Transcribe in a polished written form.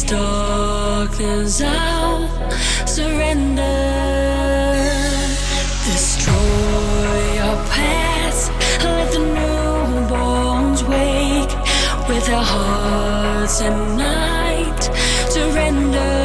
darkness, I'll surrender. Destroy your past, let the newborns wake with their hearts at night. Surrender.